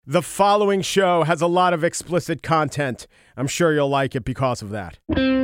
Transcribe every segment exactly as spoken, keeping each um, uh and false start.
The following show has a lot of explicit content. I'm sure you'll like it because of that.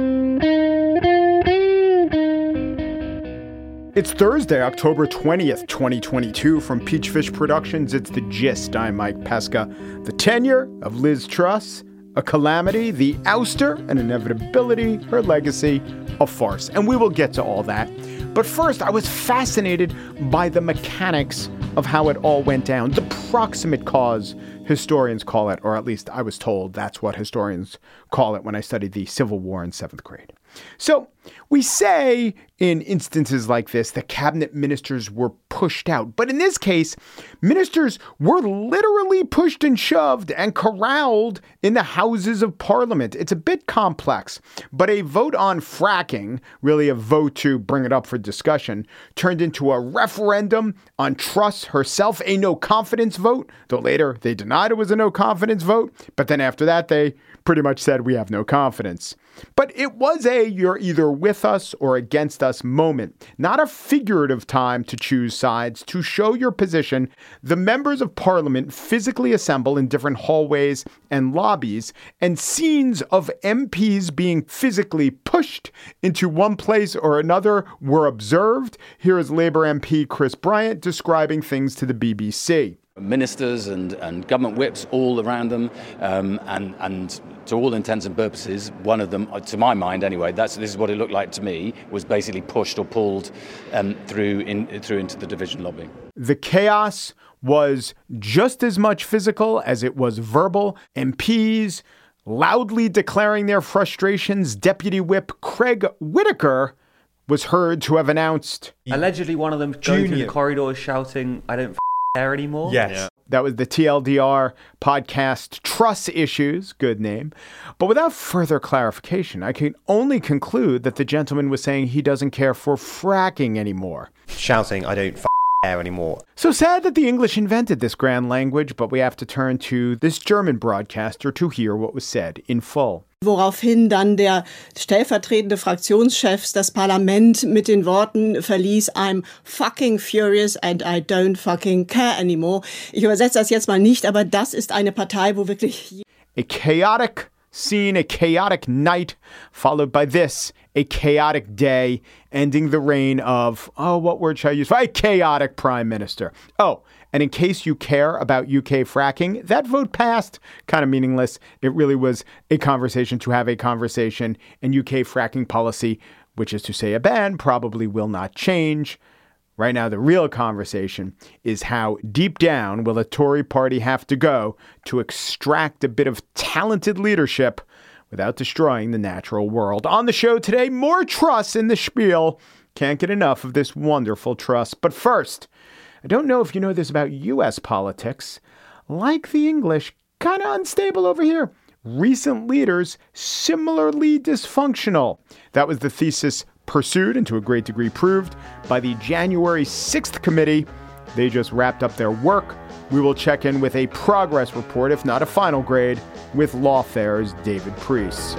It's Thursday, October twentieth, twenty twenty-two. From Peachfish Productions, it's The Gist. I'm Mike Pesca. The tenure of Liz Truss, a calamity, the ouster, an inevitability, her legacy, a farce. And we will get to all that. But first, I was fascinated by the mechanics of how it all went down. The proximate cause, historians call it, or at least I was told that's what historians call it when I studied the Civil War in seventh grade. So we say in instances like this that cabinet ministers were pushed out. But in this case, ministers were literally pushed and shoved and corralled in the Houses of Parliament. It's a bit complex, but a vote on fracking, really a vote to bring it up for discussion, turned into a referendum on Truss herself, a no confidence vote, though later they denied it was a no confidence vote. But then after that, they pretty much said we have no confidence. But it was a you're either with us or against us moment, not a figurative time to choose sides. To show your position, the members of parliament physically assemble in different hallways and lobbies, and scenes of M Ps being physically pushed into one place or another were observed. Here is Labour M P Chris Bryant describing things to the B B C. Ministers and, and government whips all around them, um, and, and to all intents and purposes, one of them, to my mind anyway, that's this is what it looked like to me, was basically pushed or pulled um, through in, through into the division lobby. The chaos was just as much physical as it was verbal. M Ps loudly declaring their frustrations. Deputy Whip Craig Whitaker was heard to have announced, allegedly one of them going through the corridors shouting, "I don't f- care anymore." Yes. Yeah. That was the T L D R podcast Truss Issues, good name. But without further clarification, I can only conclude that the gentleman was saying he doesn't care for fracking anymore. Shouting, "I don't f- care anymore." So sad that the English invented this grand language, but we have to turn to this German broadcaster to hear what was said in full. Woraufhin dann der stellvertretende Fraktionschef das Parlament mit den Worten verließ, "I'm fucking furious and I don't fucking care anymore." Ich übersetze das jetzt mal nicht, aber das ist eine Partei, wo wirklich... A chaotic scene, a chaotic night, followed by this, a chaotic day, ending the reign of, oh, what word should I use? A chaotic prime minister. Oh, and in case you care about U K fracking, that vote passed. Kind of meaningless. It really was a conversation to have a conversation, and U K fracking policy, which is to say a ban, probably will not change. Right now, the real conversation is how deep down will a Tory party have to go to extract a bit of talented leadership without destroying the natural world. On the show today, more Truss in the spiel. Can't get enough of this wonderful Truss. But first, I don't know if you know this about U S politics. Like the English, kind of unstable over here. Recent leaders similarly dysfunctional. That was the thesis pursued and to a great degree proved by the January sixth committee. They just wrapped up their work. We will check in with a progress report, if not a final grade, with Lawfare's David Priess.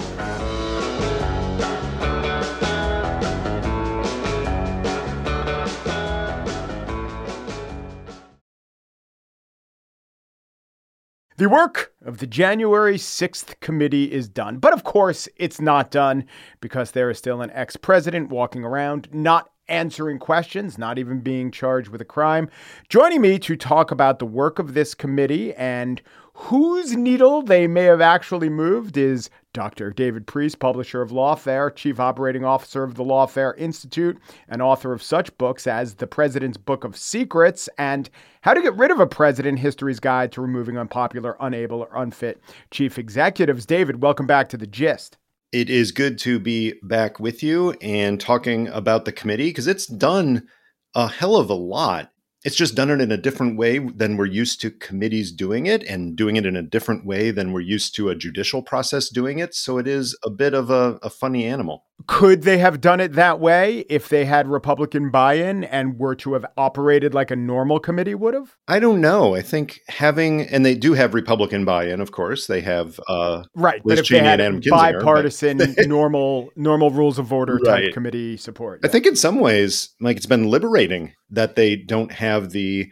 The work of the January sixth committee is done. But of course, it's not done because there is still an ex-president walking around, not answering questions, not even being charged with a crime. Joining me to talk about the work of this committee and whose needle they may have actually moved is Doctor David Priess, publisher of Lawfare, chief operating officer of the Lawfare Institute, and author of such books as The President's Book of Secrets and How to Get Rid of a President, History's Guide to Removing Unpopular, Unable, or Unfit Chief Executives. David, welcome back to The Gist. It is good to be back with you and talking about the committee because it's done a hell of a lot. It's just done it in a different way than we're used to committees doing it, and doing it in a different way than we're used to a judicial process doing it. So it is a bit of a, a funny animal. Could they have done it that way if they had Republican buy-in and were to have operated like a normal committee would have? I don't know. I think having, and they do have Republican buy-in, of course. They have uh, right, Liz but if Cheney they had and Adam Kinzinger, bipartisan, but... normal, normal rules of order right. type committee support. Yeah. I think in some ways, like it's been liberating that they don't have the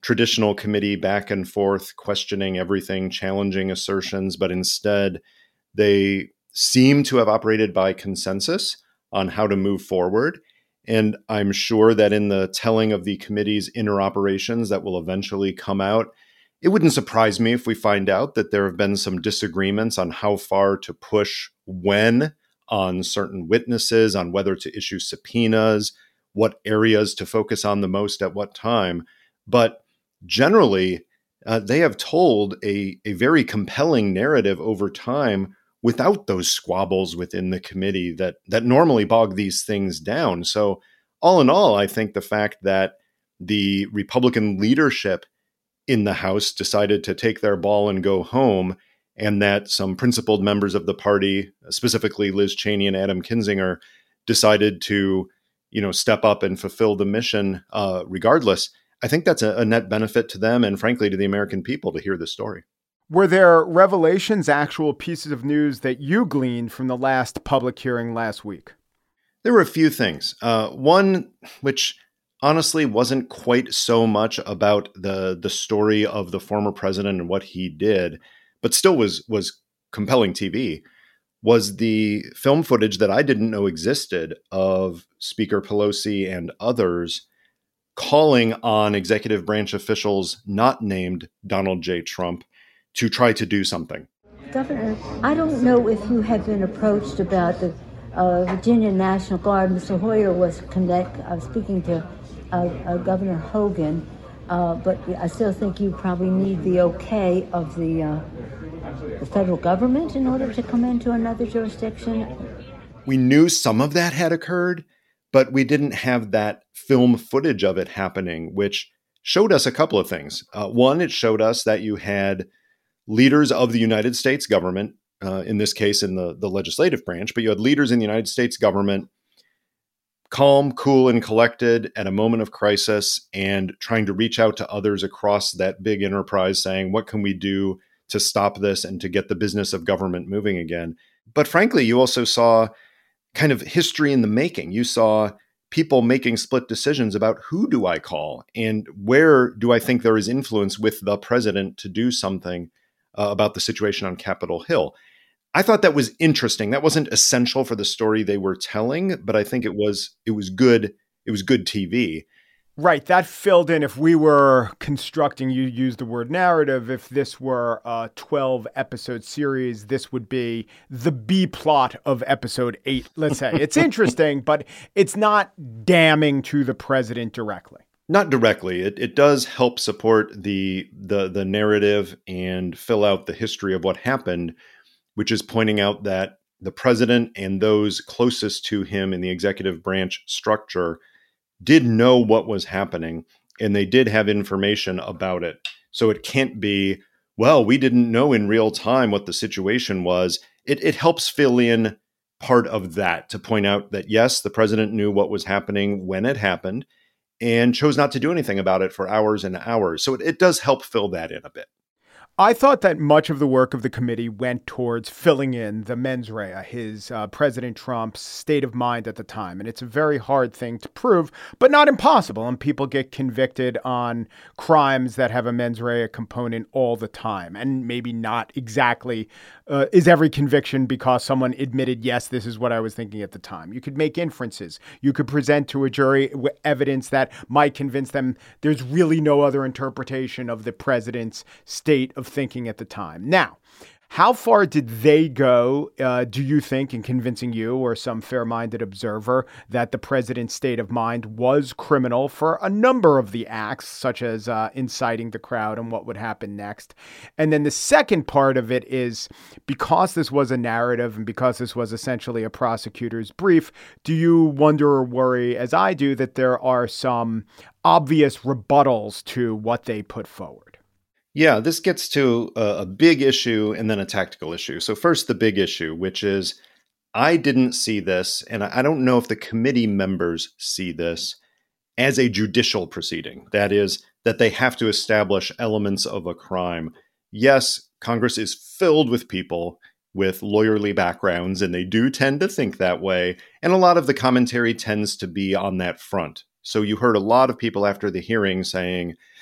traditional committee back and forth, questioning everything, challenging assertions, but instead they seem to have operated by consensus on how to move forward. And I'm sure that in the telling of the committee's inner operations that will eventually come out, it wouldn't surprise me if we find out that there have been some disagreements on how far to push when on certain witnesses, on whether to issue subpoenas, what areas to focus on the most at what time. But generally, uh, they have told a, a very compelling narrative over time without those squabbles within the committee that, that normally bog these things down. So all in all, I think the fact that the Republican leadership in the House decided to take their ball and go home, and that some principled members of the party, specifically Liz Cheney and Adam Kinzinger, decided to, you know, step up and fulfill the mission uh, regardless. I think that's a, a net benefit to them and frankly to the American people to hear this story. Were there revelations, actual pieces of news that you gleaned from the last public hearing last week? There were a few things. Uh, one, which honestly wasn't quite so much about the the story of the former president and what he did, but still was was compelling T V, was the film footage that I didn't know existed of Speaker Pelosi and others calling on executive branch officials not named Donald J. Trump to try to do something. Governor, I don't know if you have been approached about the uh, Virginia National Guard. Mister Hoyer was connect, uh, speaking to uh, uh, Governor Hogan, uh, but I still think you probably need the okay of the, uh, the federal government in order to come into another jurisdiction. We knew some of that had occurred, but we didn't have that film footage of it happening, which showed us a couple of things. Uh, one, it showed us that you had leaders of the United States government, uh, in this case in the, the legislative branch, but you had leaders in the United States government calm, cool, and collected at a moment of crisis and trying to reach out to others across that big enterprise saying, what can we do to stop this and to get the business of government moving again? But frankly, you also saw kind of history in the making. You saw people making split decisions about who do I call and where do I think there is influence with the president to do something uh, about the situation on Capitol Hill. I thought that was interesting. That wasn't essential for the story they were telling, but I think it was it was good. It was good T V. Right. That filled in. If we were constructing, you used the word narrative, if this were a twelve episode series, this would be the B plot of episode eight, let's say. It's interesting, but it's not damning to the president directly. Not directly. It it does help support the the the narrative and fill out the history of what happened, which is pointing out that the president and those closest to him in the executive branch structure did know what was happening, and they did have information about it. So it can't be, well, we didn't know in real time what the situation was. It, it helps fill in part of that to point out that, yes, the president knew what was happening when it happened and chose not to do anything about it for hours and hours. So it, it does help fill that in a bit. I thought that much of the work of the committee went towards filling in the mens rea, his uh, President Trump's state of mind at the time. And it's a very hard thing to prove, but not impossible. And people get convicted on crimes that have a mens rea component all the time. And maybe not exactly uh, is every conviction because someone admitted, yes, this is what I was thinking at the time. You could make inferences. You could present to a jury evidence that might convince them there's really no other interpretation of the president's state of thinking at the time. Now, how far did they go, uh, do you think, in convincing you or some fair-minded observer that the president's state of mind was criminal for a number of the acts, such as uh, inciting the crowd and what would happen next? And then the second part of it is, because this was a narrative and because this was essentially a prosecutor's brief, do you wonder or worry, as I do, that there are some obvious rebuttals to what they put forward? Yeah, this gets to a, a big issue and then a tactical issue. So first, the big issue, which is I didn't see this, and I don't know if the committee members see this, as a judicial proceeding. That is, that they have to establish elements of a crime. Yes, Congress is filled with people with lawyerly backgrounds, and they do tend to think that way. And a lot of the commentary tends to be on that front. So you heard a lot of people after the hearing saying,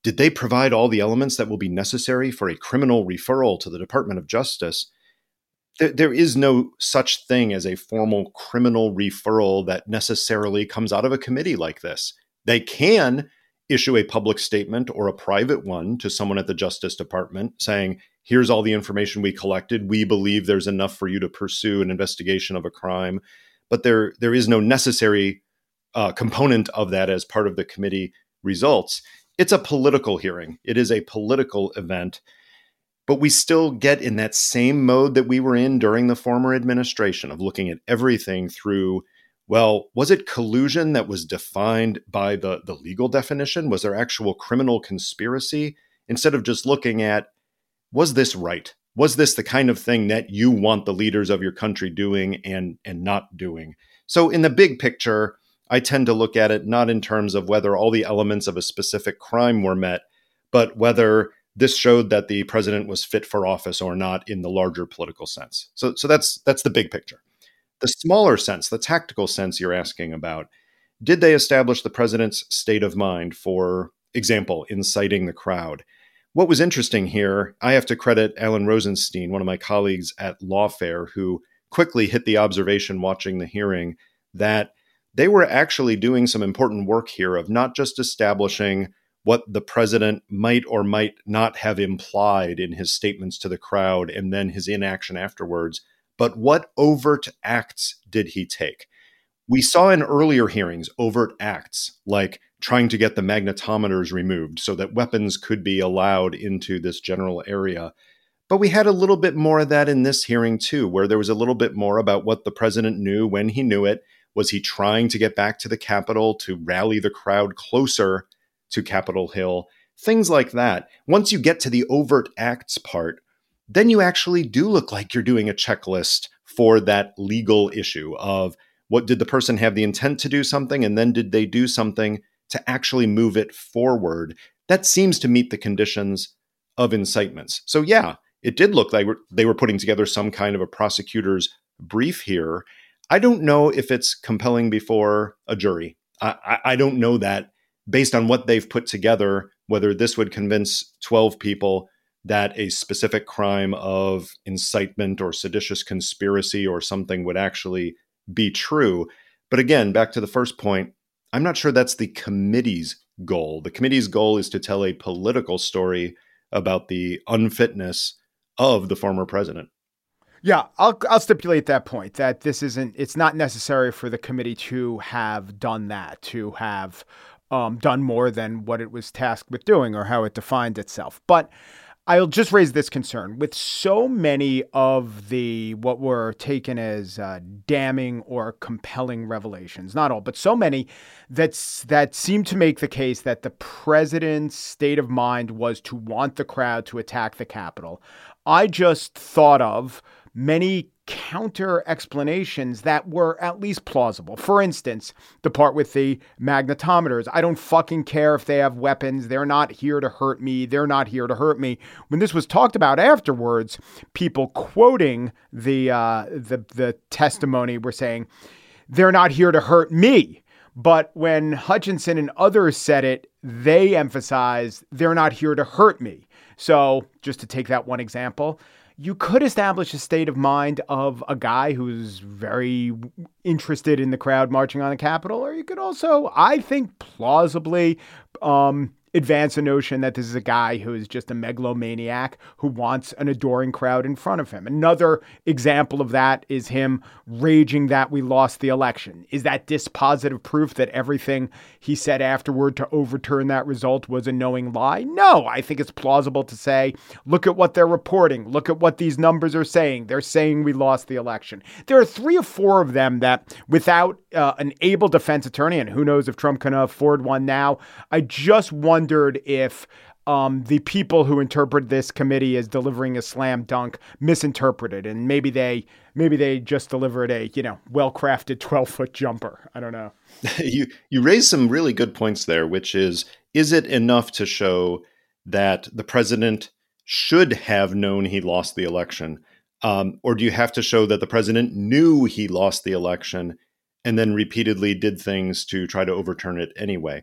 did they provide all the elements that will be necessary for a criminal referral to the Department of Justice? There, there is no such thing as a formal criminal referral that necessarily comes out of a committee like this. They can issue a public statement or a private one to someone at the Justice Department saying, here's all the information we collected. We believe there's enough for you to pursue an investigation of a crime. But there, there is no necessary uh, component of that as part of the committee results. It's a political hearing. It is a political event. But we still get in that same mode that we were in during the former administration of looking at everything through, well, was it collusion that was defined by the, the legal definition? Was there actual criminal conspiracy? Instead of just looking at, was this right? Was this the kind of thing that you want the leaders of your country doing and, and not doing? So in the big picture, I tend to look at it not in terms of whether all the elements of a specific crime were met, but whether this showed that the president was fit for office or not in the larger political sense. So, so that's that's the big picture. The smaller sense, the tactical sense you're asking about, did they establish the president's state of mind, for example, inciting the crowd? What was interesting here, I have to credit Alan Rosenstein, one of my colleagues at Lawfare, who quickly hit the observation watching the hearing that they were actually doing some important work here of not just establishing what the president might or might not have implied in his statements to the crowd and then his inaction afterwards, but what overt acts did he take? We saw in earlier hearings overt acts like trying to get the magnetometers removed so that weapons could be allowed into this general area. But we had a little bit more of that in this hearing too, where there was a little bit more about what the president knew when he knew it. Was he trying to get back to the Capitol to rally the crowd closer to Capitol Hill? Things like that. Once you get to the overt acts part, then you actually do look like you're doing a checklist for that legal issue of what did the person have the intent to do something, and then did they do something to actually move it forward? That seems to meet the conditions of incitements. So yeah, it did look like they were putting together some kind of a prosecutor's brief here. I don't know if it's compelling before a jury. I, I, I don't know that based on what they've put together, whether this would convince twelve people that a specific crime of incitement or seditious conspiracy or something would actually be true. But again, back to the first point, I'm not sure that's the committee's goal. The committee's goal is to tell a political story about the unfitness of the former president. Yeah, I'll I'll stipulate that point, that this isn't, it's not necessary for the committee to have done that, to have um, done more than what it was tasked with doing or how it defined itself. But I'll just raise this concern. With so many of the what were taken as uh, damning or compelling revelations, not all, but so many that's, that seem to make the case that the president's state of mind was to want the crowd to attack the Capitol, I just thought of many counter explanations that were at least plausible. For instance, the part with the magnetometers. I don't fucking care if they have weapons. They're not here to hurt me. They're not here to hurt me. When this was talked about afterwards, people quoting the uh, the the testimony were saying, they're not here to hurt me. But when Hutchinson and others said it, they emphasized they're not here to hurt me. So just to take that one example, you could establish a state of mind of a guy who's very interested in the crowd marching on the Capitol, or you could also, I think, plausibly um, advance a notion that this is a guy who is just a megalomaniac who wants an adoring crowd in front of him. Another example of that is him raging that we lost the election. Is that dispositive proof that everything he said afterward to overturn that result was a knowing lie? No, I think it's plausible to say, look at what they're reporting. Look at what these numbers are saying. They're saying we lost the election. There are three or four of them that without uh, an able defense attorney, and who knows if Trump can afford one now, I just wondered if um, the people who interpret this committee as delivering a slam dunk misinterpreted, and maybe they maybe they just delivered a, you know, well-crafted twelve-foot jumper. I don't know. you you raised some really good points there, which is, is it enough to show that the president should have known he lost the election? Um, or do you have to show that the president knew he lost the election and then repeatedly did things to try to overturn it anyway?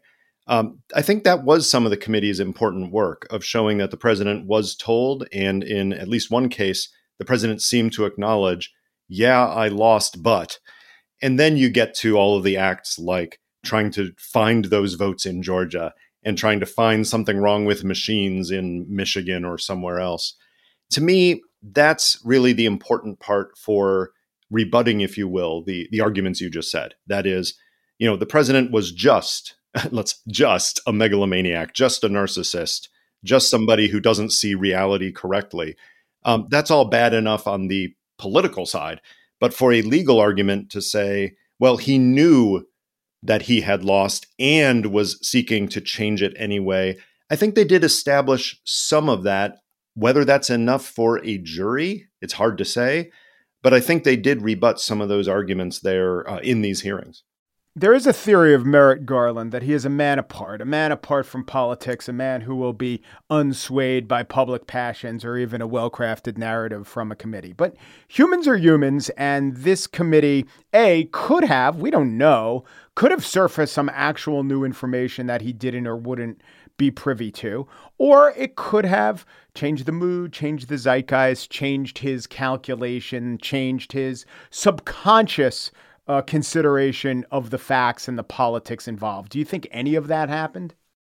Um, I think that was some of the committee's important work of showing that the president was told, and in at least one case, the president seemed to acknowledge, yeah, I lost, but. And then you get to all of the acts like trying to find those votes in Georgia and trying to find something wrong with machines in Michigan or somewhere else. To me, that's really the important part for rebutting, if you will, the, the arguments you just said. That is, you know, the president was just, let's just a megalomaniac, just a narcissist, just somebody who doesn't see reality correctly. Um, that's all bad enough on the political side. But for a legal argument to say, well, he knew that he had lost and was seeking to change it anyway, I think they did establish some of that. Whether that's enough for a jury, it's hard to say. But I think they did rebut some of those arguments there uh, in these hearings. There is a theory of Merrick Garland that he is a man apart, a man apart from politics, a man who will be unswayed by public passions or even a well-crafted narrative from a committee. But humans are humans, and this committee, A, could have, we don't know, could have surfaced some actual new information that he didn't or wouldn't be privy to, or it could have changed the mood, changed the zeitgeist, changed his calculation, changed his subconscious Uh, consideration of the facts and the politics involved. Do you think any of that happened?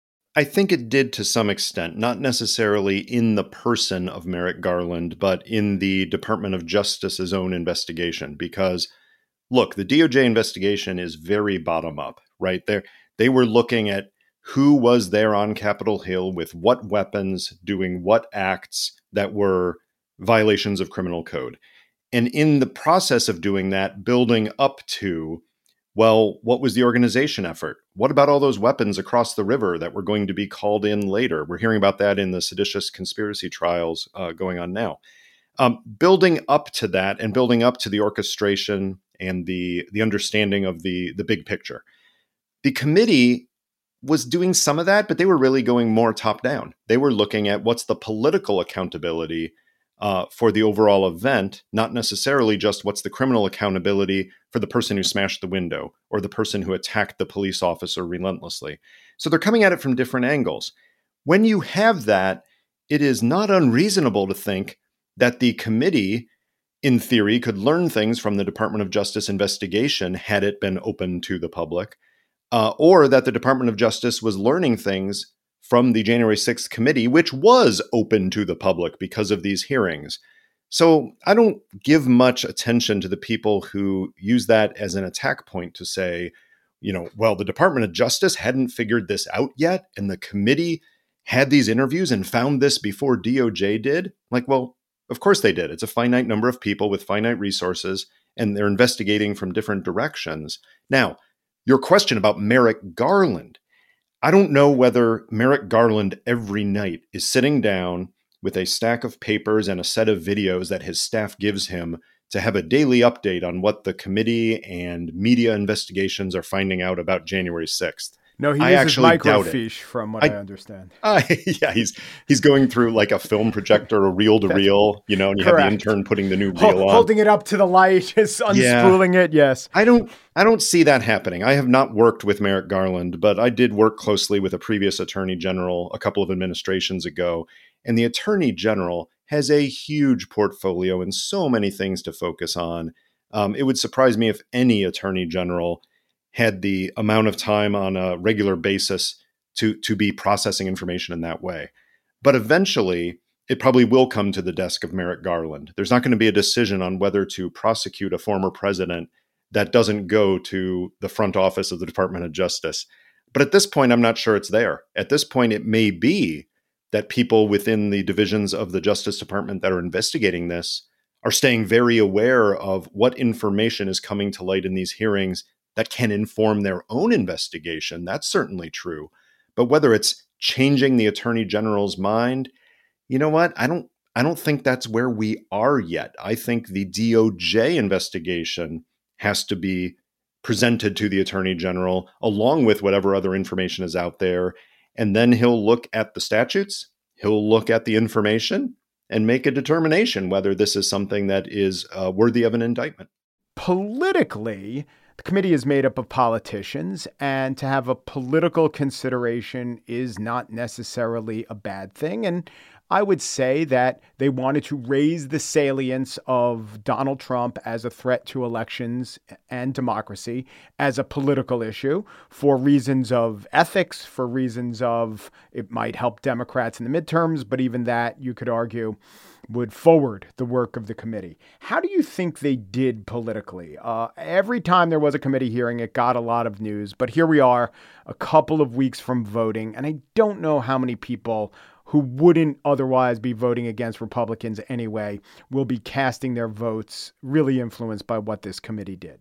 I think it did to some extent, not necessarily in the person of Merrick Garland, but in the Department of Justice's own investigation. Because, look, the D O J investigation is very bottom up, right? There, they were looking at who was there on Capitol Hill with what weapons, doing what acts that were violations of criminal code. And in the process of doing that, building up to, well, what was the organization effort? What about all those weapons across the river that were going to be called in later? We're hearing about that in the seditious conspiracy trials uh, going on now. Um, building up to that and building up to the orchestration and the, the understanding of the, the big picture. The committee was doing some of that, but they were really going more top down. They were looking at what's the political accountability Uh, for the overall event, not necessarily just what's the criminal accountability for the person who smashed the window or the person who attacked the police officer relentlessly. So they're coming at it from different angles. When you have that, it is not unreasonable to think that the committee, in theory, could learn things from the Department of Justice investigation had it been open to the public, uh, or that the Department of Justice was learning things from the January sixth committee, which was open to the public because of these hearings. So I don't give much attention to the people who use that as an attack point to say, you know, well, the Department of Justice hadn't figured this out yet, and the committee had these interviews and found this before D O J did. Like, well, of course they did. It's a finite number of people with finite resources, and they're investigating from different directions. Now, your question about Merrick Garland, I don't know whether Merrick Garland every night is sitting down with a stack of papers and a set of videos that his staff gives him to have a daily update on what the committee and media investigations are finding out about January sixth. No, he I uses actually doubt microfiche, it. from what I, I understand. Uh, yeah, he's he's going through like a film projector, a reel to reel, you know, and you Correct. have the intern putting the new reel on, holding it up to the light, just unspooling yeah. it. Yes, I don't I don't see that happening. I have not worked with Merrick Garland, but I did work closely with a previous attorney general a couple of administrations ago, and the attorney general has a huge portfolio and so many things to focus on. Um, it would surprise me if any attorney general had the amount of time on a regular basis to, to be processing information in that way. But eventually, it probably will come to the desk of Merrick Garland. There's not going to be a decision on whether to prosecute a former president that doesn't go to the front office of the Department of Justice. But at this point, I'm not sure it's there. At this point, it may be that people within the divisions of the Justice Department that are investigating this are staying very aware of what information is coming to light in these hearings that can inform their own investigation. That's certainly true. But whether it's changing the attorney general's mind, you know what? I don't I don't think that's where we are yet. I think the D O J investigation has to be presented to the attorney general along with whatever other information is out there. And then he'll look at the statutes, he'll look at the information and make a determination whether this is something that is uh, worthy of an indictment. Politically, The committee is made up of politicians, and to have a political consideration is not necessarily a bad thing. And I would say that they wanted to raise the salience of Donald Trump as a threat to elections and democracy as a political issue for reasons of ethics, for reasons of it might help Democrats in the midterms, but even that, you could argue, would forward the work of the committee. How do you think they did politically? Uh, every time there was a committee hearing, it got a lot of news. But here we are a couple of weeks from voting, and I don't know how many people who wouldn't otherwise be voting against Republicans anyway will be casting their votes really influenced by what this committee did.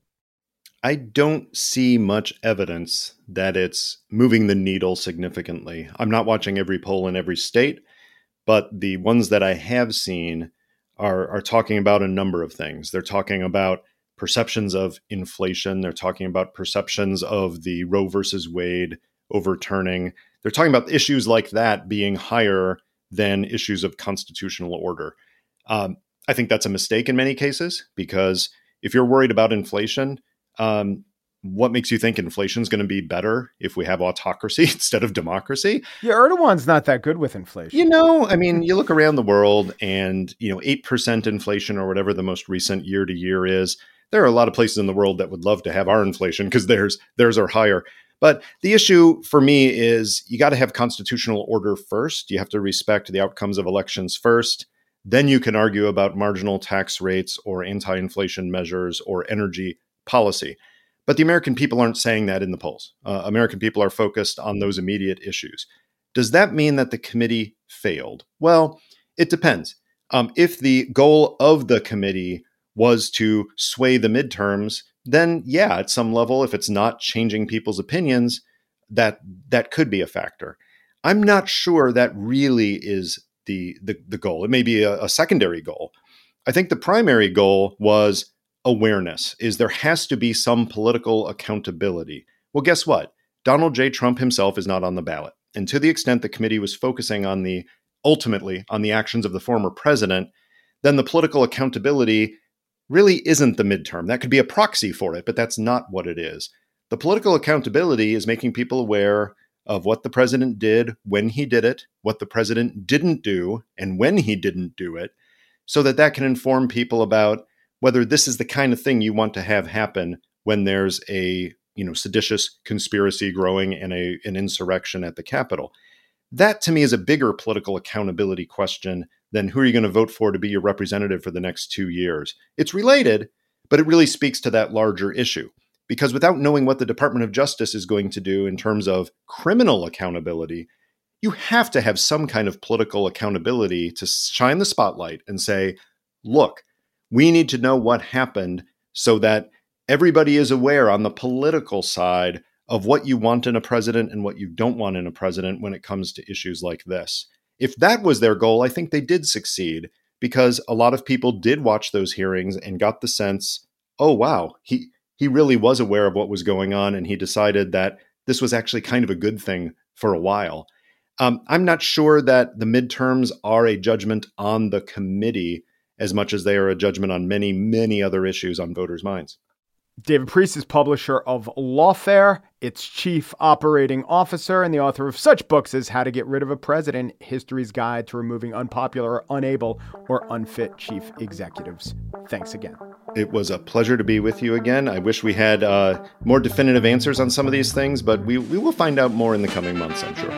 I don't see much evidence that it's moving the needle significantly. I'm not watching every poll in every state, but the ones that I have seen are, are talking about a number of things. They're talking about perceptions of inflation. They're talking about perceptions of the Roe versus Wade overturning. They're talking about issues like that being higher than issues of constitutional order. Um, I think that's a mistake in many cases, because if you're worried about inflation, um, what makes you think inflation is going to be better if we have autocracy instead of democracy? Yeah, Erdogan's not that good with inflation. You know, I mean, you look around the world and, you know, eight percent inflation or whatever the most recent year to year is. There are a lot of places in the world that would love to have our inflation because theirs, theirs are higher. But the issue for me is you got to have constitutional order first. You have to respect the outcomes of elections first. Then you can argue about marginal tax rates or anti-inflation measures or energy policy. But the American people aren't saying that in the polls. Uh, American people are focused on those immediate issues. Does that mean that the committee failed? Well, it depends. Um, if the goal of the committee was to sway the midterms, then yeah, at some level, if it's not changing people's opinions, that that could be a factor. I'm not sure that really is the the, the goal. It may be a, a secondary goal. I think the primary goal was awareness, is there has to be some political accountability. Well, guess what? Donald J. Trump himself is not on the ballot. And to the extent the committee was focusing on the, ultimately, on the actions of the former president, then the political accountability really isn't the midterm. That could be a proxy for it, but that's not what it is. The political accountability is making people aware of what the president did when he did it, what the president didn't do, and when he didn't do it, so that that can inform people about whether this is the kind of thing you want to have happen when there's a, you know, seditious conspiracy growing and a, an insurrection at the Capitol. That, to me, is a bigger political accountability question than who are you going to vote for to be your representative for the next two years. It's related, but it really speaks to that larger issue. Because without knowing what the Department of Justice is going to do in terms of criminal accountability, you have to have some kind of political accountability to shine the spotlight and say, look, we need to know what happened so that everybody is aware on the political side of what you want in a president and what you don't want in a president when it comes to issues like this. If that was their goal, I think they did succeed, because a lot of people did watch those hearings and got the sense, oh, wow, he, he really was aware of what was going on, and he decided that this was actually kind of a good thing for a while. Um, I'm not sure that the midterms are a judgment on the committee as much as they are a judgment on many, many other issues on voters' minds. David Priess is publisher of Lawfare, its chief operating officer, and the author of such books as How to Get Rid of a President, History's Guide to Removing Unpopular, Unable, or Unfit Chief Executives. Thanks again. It was a pleasure to be with you again. I wish we had uh, more definitive answers on some of these things, but we, we will find out more in the coming months, I'm sure.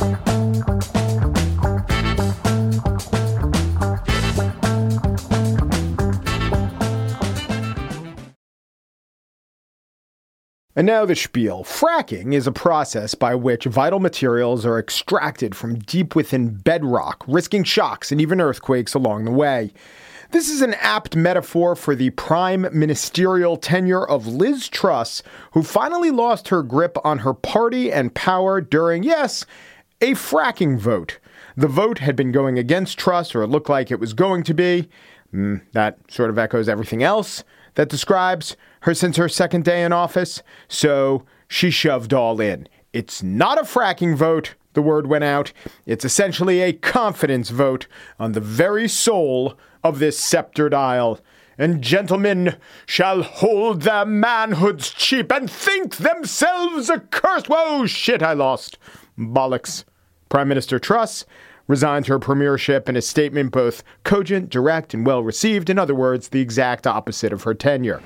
And now the spiel. Fracking is a process by which vital materials are extracted from deep within bedrock, risking shocks and even earthquakes along the way. This is an apt metaphor for the prime ministerial tenure of Liz Truss, who finally lost her grip on her party and power during, yes, a fracking vote. The vote had been going against Truss, or it looked like it was going to be. Mm, that sort of echoes everything else that describes her since her second day in office. So she shoved all in. It's not a fracking vote, the word went out. It's essentially a confidence vote on the very soul of this sceptered isle. and gentlemen shall hold their manhoods cheap and think themselves accursed. Whoa, shit, I lost. Bollocks. Prime Minister Truss resigned her premiership in a statement both cogent, direct, and well-received. In other words, the exact opposite of her tenure.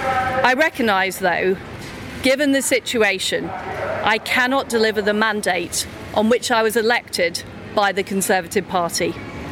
I recognise, though, given the situation, I cannot deliver the mandate on which I was elected by the Conservative Party.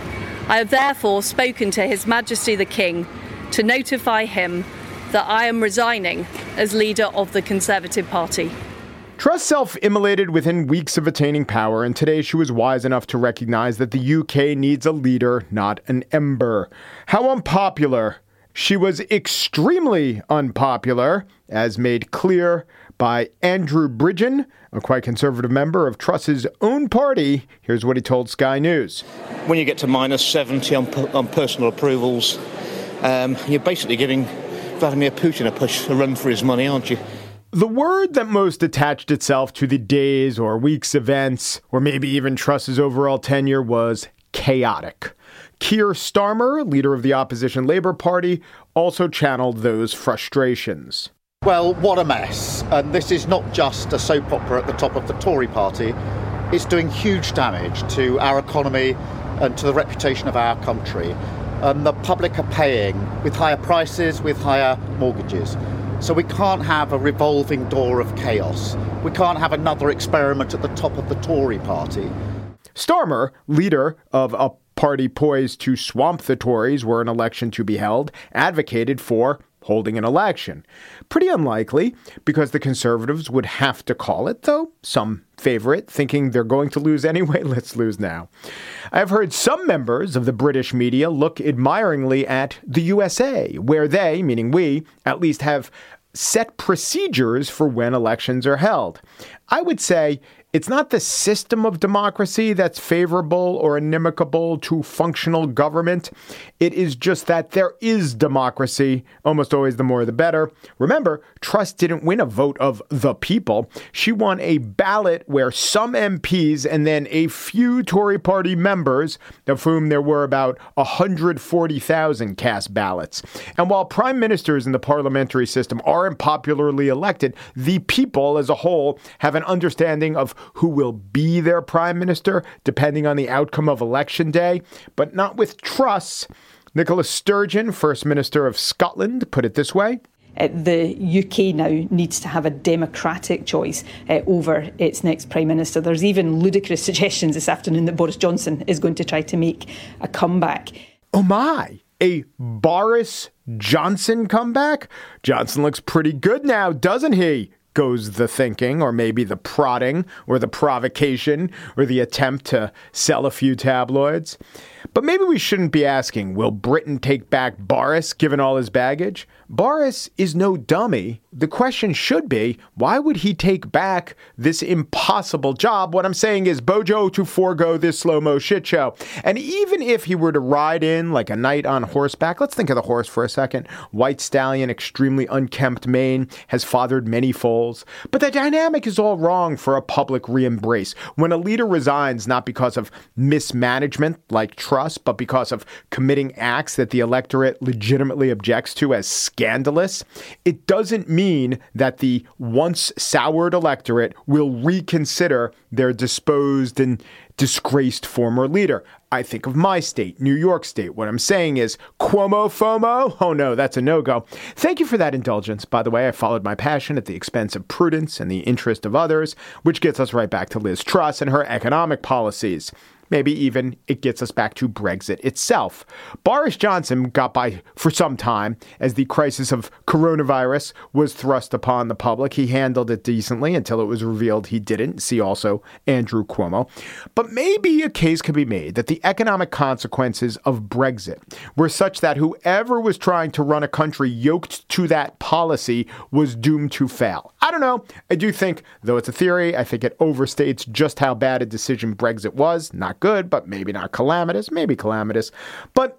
I have therefore spoken to His Majesty the King to notify him that I am resigning as leader of the Conservative Party. Truss self-immolated within weeks of attaining power, and today she was wise enough to recognize that the U K needs a leader, not an ember. How unpopular. She was extremely unpopular, as made clear by Andrew Bridgen, a quite conservative member of Truss's own party. Here's what he told Sky News. When you get to minus seventy on, on personal approvals, um, you're basically giving Vladimir Putin a push, a run for his money, aren't you? The word that most attached itself to the days or weeks' events, or maybe even Truss's overall tenure, was chaotic. Keir Starmer, leader of the opposition Labour Party, also channeled those frustrations. Well, what a mess. And this is not just a soap opera at the top of the Tory party. It's doing huge damage to our economy and to the reputation of our country. And the public are paying with higher prices, with higher mortgages. So we can't have a revolving door of chaos. We can't have another experiment at the top of the Tory party. Starmer, leader of a party poised to swamp the Tories were an election to be held, advocated for holding an election. Pretty unlikely, because the Conservatives would have to call it, though some favor it, thinking they're going to lose anyway. Let's lose now. I've heard some members of the British media look admiringly at the U S A, where they, meaning we, at least have set procedures for when elections are held. I would say it's not the system of democracy that's favorable or inimical to functional government. It is just that there is democracy, almost always the more the better. Remember, Truss didn't win a vote of the people. She won a ballot where some M Ps and then a few Tory party members, of whom there were about one hundred forty thousand cast ballots. And while prime ministers in the parliamentary system are unpopularly elected, the people as a whole have an understanding of who will be their prime minister, depending on the outcome of election day, but not with Truss. Nicola Sturgeon, First Minister of Scotland, put it this way. Uh, the U K now needs to have a democratic choice uh, over its next Prime Minister. There's even ludicrous suggestions this afternoon that Boris Johnson is going to try to make a comeback. Oh my, a Boris Johnson comeback? Johnson looks pretty good now, doesn't he? Goes the thinking, or maybe the prodding, or the provocation, or the attempt to sell a few tabloids. But maybe we shouldn't be asking, will Britain take back Boris, given all his baggage? Boris is no dummy. The question should be, why would he take back this impossible job? What I'm saying is, Bojo to forego this slow-mo shit show. And even if he were to ride in like a knight on horseback, let's think of the horse for a second. White stallion, extremely unkempt mane, has fathered many foals. But the dynamic is all wrong for a public re-embrace. When a leader resigns, not because of mismanagement like Truss, but because of committing acts that the electorate legitimately objects to as scandalous, it doesn't mean that the once soured electorate will reconsider their disposed and disgraced former leader. I think of my state, New York State. What I'm saying is, Cuomo FOMO? Oh no, that's a no-go. Thank you for that indulgence. By the way, I followed my passion at the expense of prudence and the interest of others, which gets us right back to Liz Truss and her economic policies. Maybe even it gets us back to Brexit itself. Boris Johnson got by for some time as the crisis of coronavirus was thrust upon the public. He handled it decently until it was revealed he didn't. See also Andrew Cuomo. But maybe a case could be made that the economic consequences of Brexit were such that whoever was trying to run a country yoked to that policy was doomed to fail. I don't know. I do think, though it's a theory, I think it overstates just how bad a decision Brexit was. Not good, but maybe not calamitous, maybe calamitous. But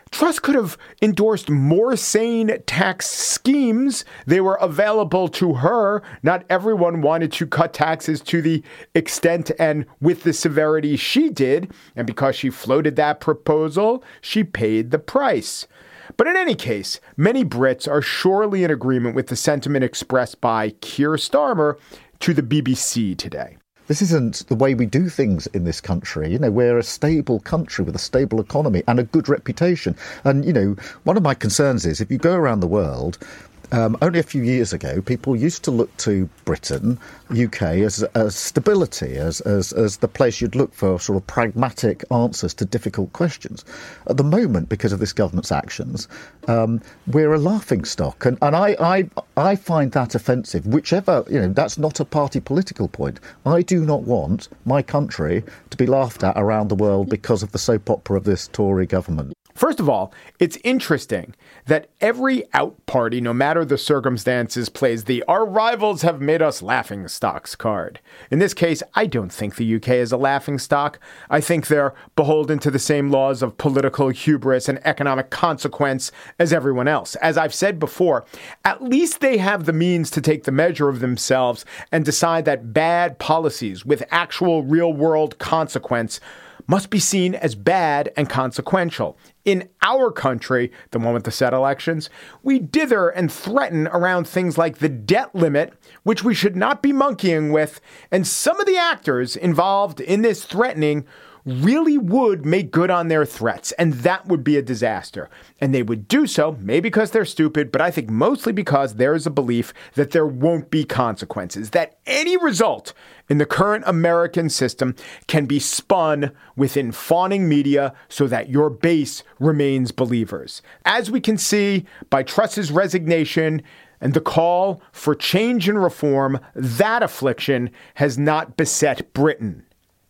Truss could have endorsed more sane tax schemes. They were available to her. Not everyone wanted to cut taxes to the extent and with the severity she did. And because she floated that proposal, she paid the price. But in any case, many Brits are surely in agreement with the sentiment expressed by Keir Starmer to the B B C today. This isn't the way we do things in this country. You know, we're a stable country with a stable economy and a good reputation. And, you know, one of my concerns is if you go around the world, Um, only a few years ago, people used to look to Britain, U K, as, as stability, as, as as the place you'd look for sort of pragmatic answers to difficult questions. At the moment, because of this government's actions, um, we're a laughingstock. And, and I, I, I find that offensive, whichever, you know, that's not a party political point. I do not want my country to be laughed at around the world because of the soap opera of this Tory government. First of all, it's interesting that every out party, no matter the circumstances, plays the "our rivals have made us laughing stocks" card. In this case, I don't think the U K is a laughing stock. I think they're beholden to the same laws of political hubris and economic consequence as everyone else. As I've said before, at least they have the means to take the measure of themselves and decide that bad policies with actual real-world consequence must be seen as bad and consequential. In our country, the one with the said elections, we dither and threaten around things like the debt limit, which we should not be monkeying with, and some of the actors involved in this threatening really would make good on their threats, and that would be a disaster. And they would do so, maybe because they're stupid, but I think mostly because there is a belief that there won't be consequences, that any result in the current American system can be spun within fawning media so that your base remains believers. As we can see by Truss's resignation and the call for change and reform, that affliction has not beset Britain.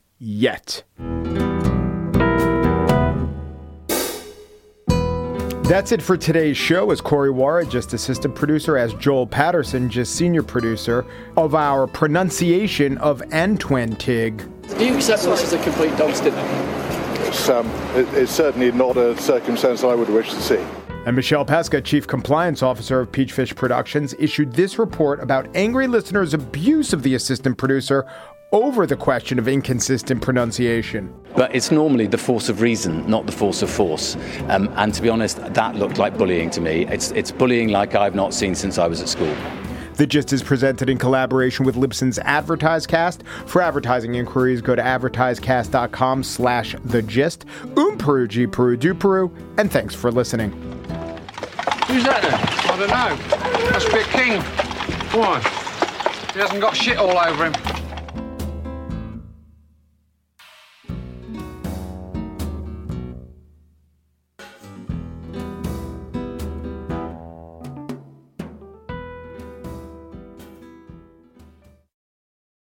Yet. That's it for today's show. As Corey Wara, just assistant producer, as Joel Patterson, just senior producer of our pronunciation of Antwentig. Do you accept this as a complete dog's dinner? It's, um, it, it's certainly not a circumstance I would wish to see. And Michelle Pesca, Chief Compliance Officer of Peachfish Productions, issued this report about angry listeners' abuse of the assistant producer over the question of inconsistent pronunciation. But it's normally the force of reason, not the force of force. Um, and to be honest, that looked like bullying to me. It's, it's bullying like I've not seen since I was at school. The Gist is presented in collaboration with Libsyn's AdvertiseCast. For advertising inquiries, go to advertisecast.com slash the gist. Um Peru, G Peru, do Peru, and thanks for listening. Who's that then? I don't know. Must be a king. Why? He hasn't got shit all over him.